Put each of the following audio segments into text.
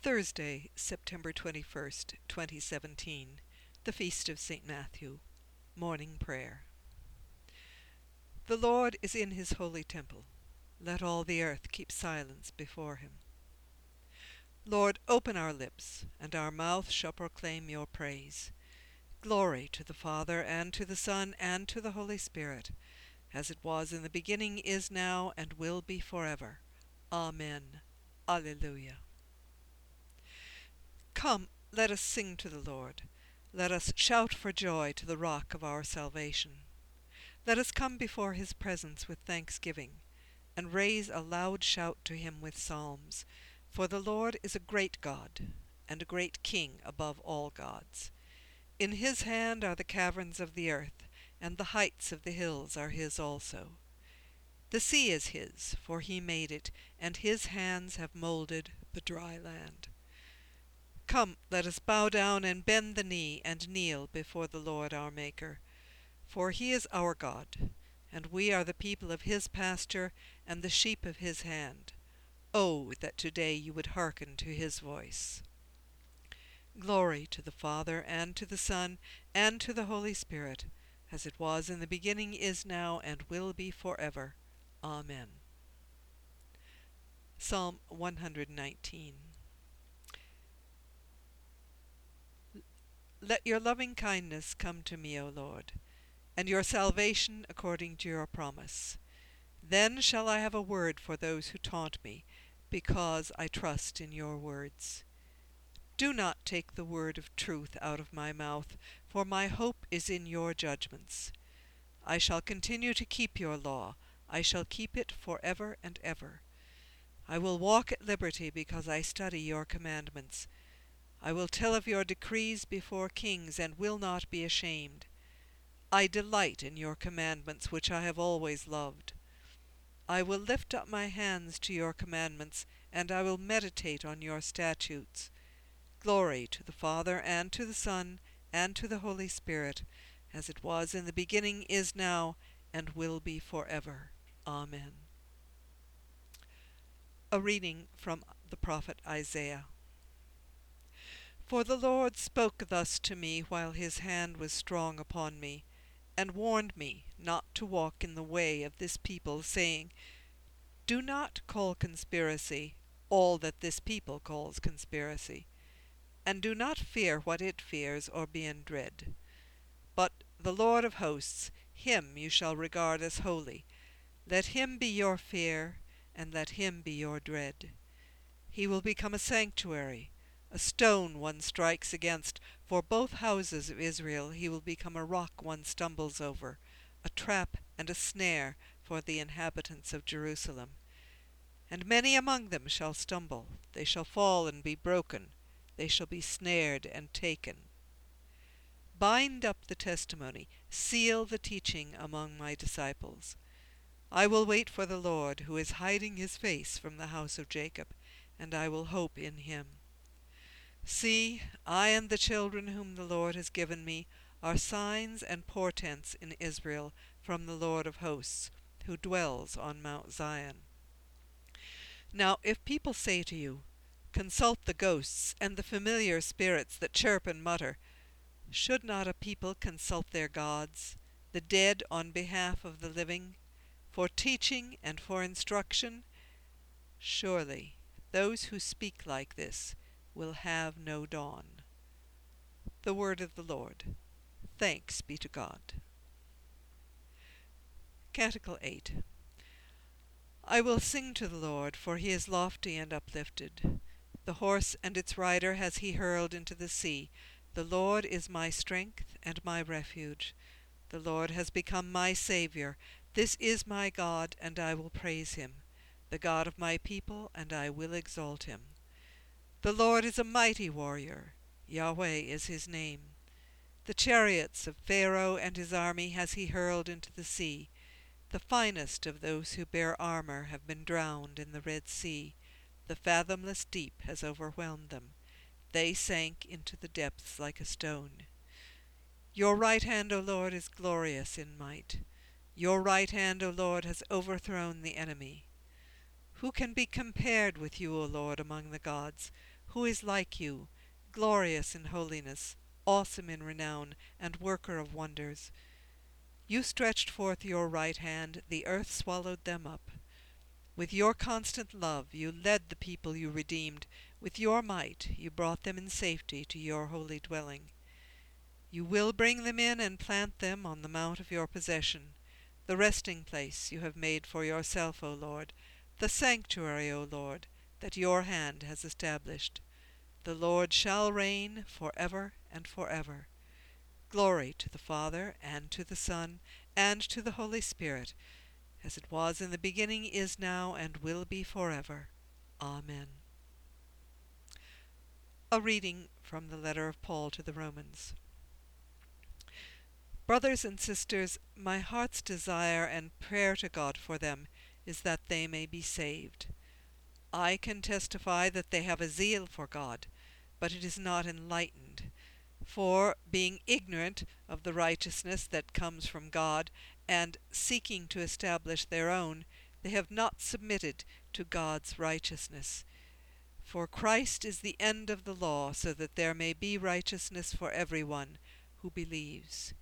Thursday, September 21st, 2017, the Feast of St. Matthew, Morning Prayer. The Lord is in his holy temple. Let all the earth keep silence before him. Lord, open our lips, and our mouth shall proclaim your praise. Glory to the Father, and to the Son, and to the Holy Spirit, as it was in the beginning, is now, and will be forever. Amen. Alleluia. Come, let us sing to the Lord. Let us shout for joy to the rock of our salvation. Let us come before his presence with thanksgiving, and raise a loud shout to him with psalms. For the Lord is a great God, and a great King above all gods. In his hand are the caverns of the earth, and the heights of the hills are his also. The sea is his, for he made it, and his hands have molded the dry land. Come, let us bow down and bend the knee and kneel before the Lord our Maker. For he is our God, and we are the people of his pasture and the sheep of his hand. Oh, that today you would hearken to his voice. Glory to the Father, and to the Son, and to the Holy Spirit, as it was in the beginning, is now, and will be forever. Amen. Psalm 119. Let your loving kindness come to me, O Lord, and your salvation according to your promise. Then shall I have a word for those who taunt me, because I trust in your words. Do not take the word of truth out of my mouth, for my hope is in your judgments. I shall continue to keep your law. I shall keep it forever and ever. I will walk at liberty because I study your commandments. I will tell of your decrees before kings, and will not be ashamed. I delight in your commandments, which I have always loved. I will lift up my hands to your commandments, and I will meditate on your statutes. Glory to the Father, and to the Son, and to the Holy Spirit, as it was in the beginning, is now, and will be forever. Amen. A reading from the prophet Isaiah. For the Lord spoke thus to me while his hand was strong upon me, and warned me not to walk in the way of this people, saying, Do not call conspiracy all that this people calls conspiracy, and do not fear what it fears, or be in dread. But the Lord of hosts, him you shall regard as holy. Let him be your fear, and let him be your dread. He will become a sanctuary, a stone one strikes against. For both houses of Israel he will become a rock one stumbles over, a trap and a snare for the inhabitants of Jerusalem. And many among them shall stumble, they shall fall and be broken, they shall be snared and taken. Bind up the testimony, seal the teaching among my disciples. I will wait for the Lord, who is hiding his face from the house of Jacob, and I will hope in him. See, I and the children whom the Lord has given me are signs and portents in Israel from the Lord of hosts, who dwells on Mount Zion. Now if people say to you, Consult the ghosts and the familiar spirits that chirp and mutter, should not a people consult their gods, the dead on behalf of the living, for teaching and for instruction? Surely those who speak like this will have no dawn. The word of the Lord. Thanks be to God. Canticle 8. I will sing to the Lord, for he is lofty and uplifted. The horse and its rider has he hurled into the sea. The Lord is my strength and my refuge. The Lord has become my Saviour. This is my God, and I will praise him, the God of my people, and I will exalt him. The Lord is a mighty warrior. Yahweh is his name. The chariots of Pharaoh and his army has he hurled into the sea. The finest of those who bear armor have been drowned in the Red Sea. The fathomless deep has overwhelmed them. They sank into the depths like a stone. Your right hand, O Lord, is glorious in might. Your right hand, O Lord, has overthrown the enemy. Who can be compared with you, O Lord, among the gods? Who is like you, glorious in holiness, awesome in renown, and worker of wonders? You stretched forth your right hand, the earth swallowed them up. With your constant love you led the people you redeemed. With your might you brought them in safety to your holy dwelling. You will bring them in and plant them on the mount of your possession, the resting place you have made for yourself, O Lord, the sanctuary, O Lord, that your hand has established. The Lord shall reign for ever and for ever. Glory to the Father, and to the Son, and to the Holy Spirit, as it was in the beginning, is now, and will be forever. Amen. A reading from the letter of Paul to the Romans. Brothers and sisters, my heart's desire and prayer to God for them is that they may be saved. I can testify that they have a zeal for God, but it is not enlightened. For, being ignorant of the righteousness that comes from God, and seeking to establish their own, they have not submitted to God's righteousness. For Christ is the end of the law, so that there may be righteousness for everyone who believes.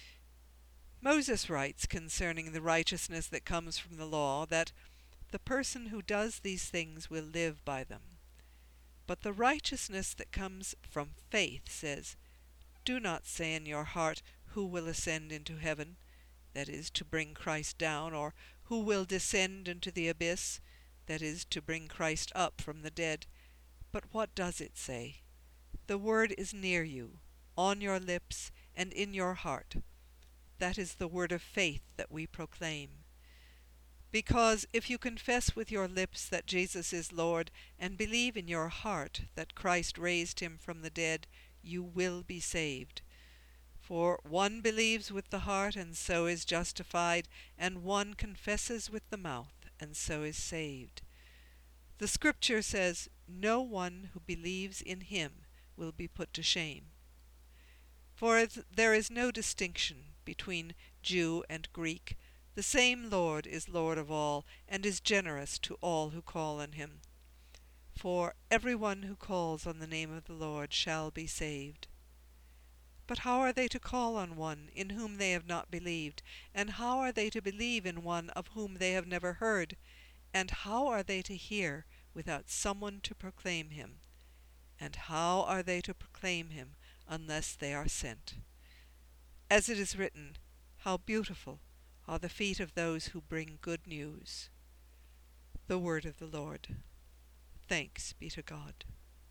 Moses writes concerning the righteousness that comes from the law that the person who does these things will live by them. But the righteousness that comes from faith says, "Do not say in your heart, 'Who will ascend into heaven?' that is, to bring Christ down, or 'Who will descend into the abyss?' that is, to bring Christ up from the dead. But what does it say? The word is near you, on your lips and in your heart. That is the word of faith that we proclaim. Because if you confess with your lips that Jesus is Lord, and believe in your heart that Christ raised him from the dead, you will be saved. For one believes with the heart, and so is justified, and one confesses with the mouth, and so is saved. The Scripture says, 'No one who believes in him will be put to shame.' For there is no distinction between Jew and Greek. The same Lord is Lord of all, and is generous to all who call on him. For everyone who calls on the name of the Lord shall be saved. But how are they to call on one in whom they have not believed? And how are they to believe in one of whom they have never heard? And how are they to hear without someone to proclaim him? And how are they to proclaim him unless they are sent? As it is written, 'How beautiful are the feet of those who bring good news.'" The word of the Lord. Thanks be to God.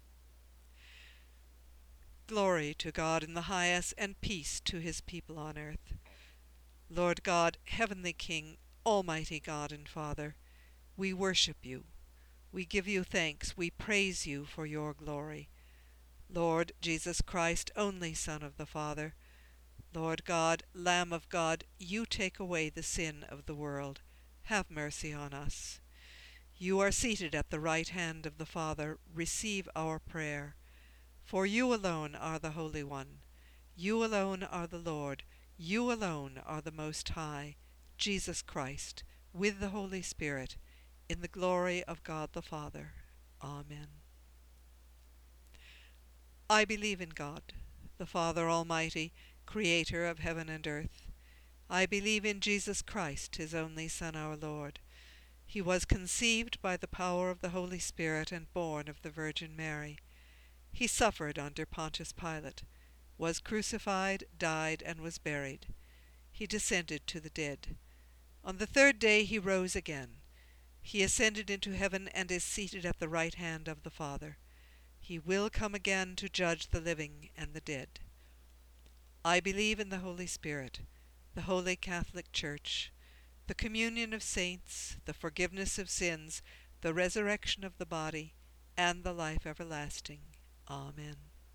Glory to God in the highest, and peace to his people on earth. Lord God, heavenly King, almighty God and Father, we worship you. We give you thanks. We praise you for your glory. Lord Jesus Christ, only Son of the Father, Lord God, Lamb of God, you take away the sin of the world. Have mercy on us. You are seated at the right hand of the Father. Receive our prayer. For you alone are the Holy One. You alone are the Lord. You alone are the Most High, Jesus Christ, with the Holy Spirit, in the glory of God the Father. Amen. I believe in God, the Father Almighty, Creator of heaven and earth. I believe in Jesus Christ, his only Son, our Lord. He was conceived by the power of the Holy Spirit and born of the Virgin Mary. He suffered under Pontius Pilate, was crucified, died, and was buried. He descended to the dead. On the third day he rose again. He ascended into heaven and is seated at the right hand of the Father. He will come again to judge the living and the dead. I believe in the Holy Spirit, the Holy Catholic Church, the communion of saints, the forgiveness of sins, the resurrection of the body, and the life everlasting. Amen.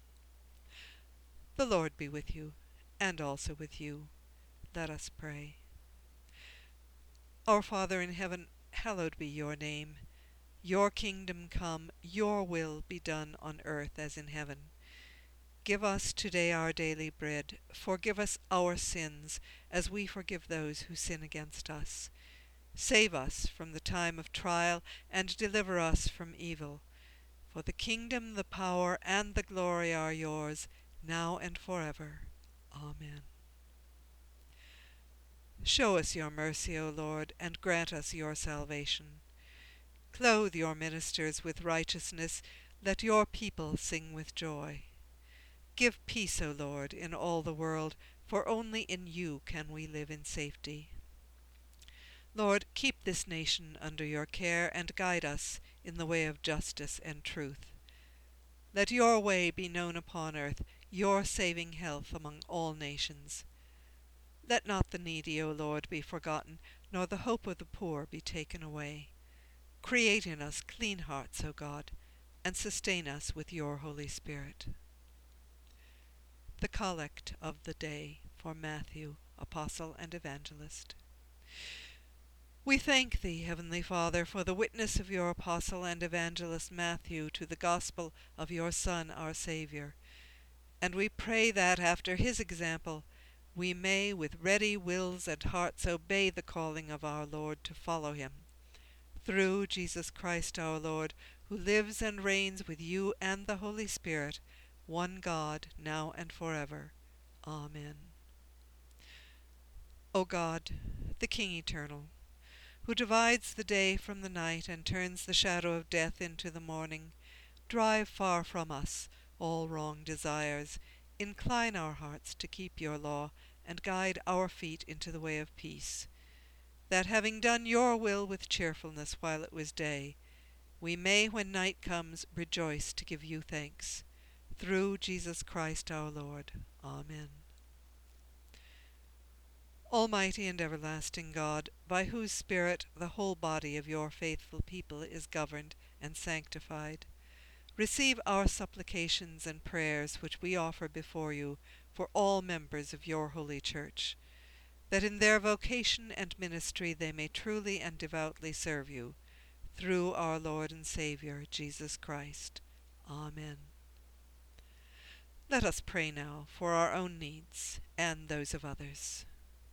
The Lord be with you, and also with you. Let us pray. Our Father in heaven, hallowed be your name. Your kingdom come, your will be done on earth as in heaven. Give us today our daily bread. Forgive us our sins, as we forgive those who sin against us. Save us from the time of trial, and deliver us from evil. For the kingdom, the power, and the glory are yours, now and forever. Amen. Show us your mercy, O Lord, and grant us your salvation. Clothe your ministers with righteousness. Let your people sing with joy. Give peace, O Lord, in all the world, for only in you can we live in safety. Lord, keep this nation under your care and guide us in the way of justice and truth. Let your way be known upon earth, your saving health among all nations. Let not the needy, O Lord, be forgotten, nor the hope of the poor be taken away. Create in us clean hearts, O God, and sustain us with your Holy Spirit. The Collect of the Day for Matthew, Apostle and Evangelist. We thank thee, Heavenly Father, for the witness of your Apostle and Evangelist Matthew to the gospel of your Son, our Saviour. And we pray that, after his example, we may with ready wills and hearts obey the calling of our Lord to follow him. Through Jesus Christ our Lord, who lives and reigns with you and the Holy Spirit, one God, now and forever. Amen. O God, the King eternal, who divides the day from the night and turns the shadow of death into the morning, drive far from us all wrong desires, incline our hearts to keep your law, and guide our feet into the way of peace, that having done your will with cheerfulness while it was day, we may, when night comes, rejoice to give you thanks. Through Jesus Christ our Lord. Amen. Almighty and everlasting God, by whose Spirit the whole body of your faithful people is governed and sanctified, receive our supplications and prayers which we offer before you for all members of your holy Church, that in their vocation and ministry they may truly and devoutly serve you, through our Lord and Saviour, Jesus Christ. Amen. Let us pray now for our own needs and those of others.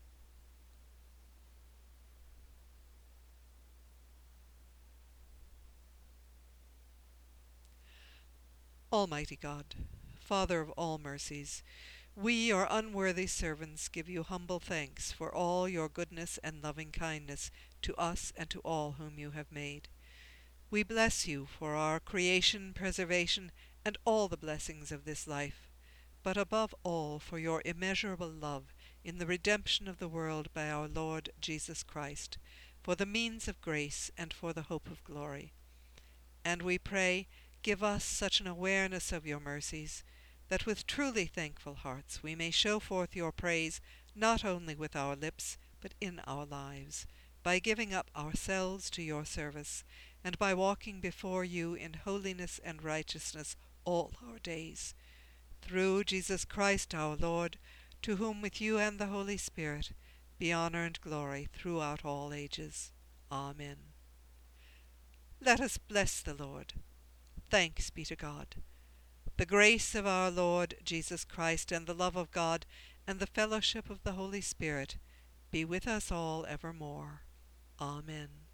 Almighty God, Father of all mercies, we, your unworthy servants, give you humble thanks for all your goodness and loving kindness to us and to all whom you have made. We bless you for our creation, preservation, and all the blessings of this life, but above all for your immeasurable love in the redemption of the world by our Lord Jesus Christ, for the means of grace and for the hope of glory. And we pray, give us such an awareness of your mercies, that with truly thankful hearts we may show forth your praise not only with our lips, but in our lives, by giving up ourselves to your service, and by walking before you in holiness and righteousness all our days. Through Jesus Christ our Lord, to whom with you and the Holy Spirit be honour and glory throughout all ages. Amen. Let us bless the Lord. Thanks be to God. The grace of our Lord Jesus Christ, and the love of God, and the fellowship of the Holy Spirit be with us all evermore. Amen.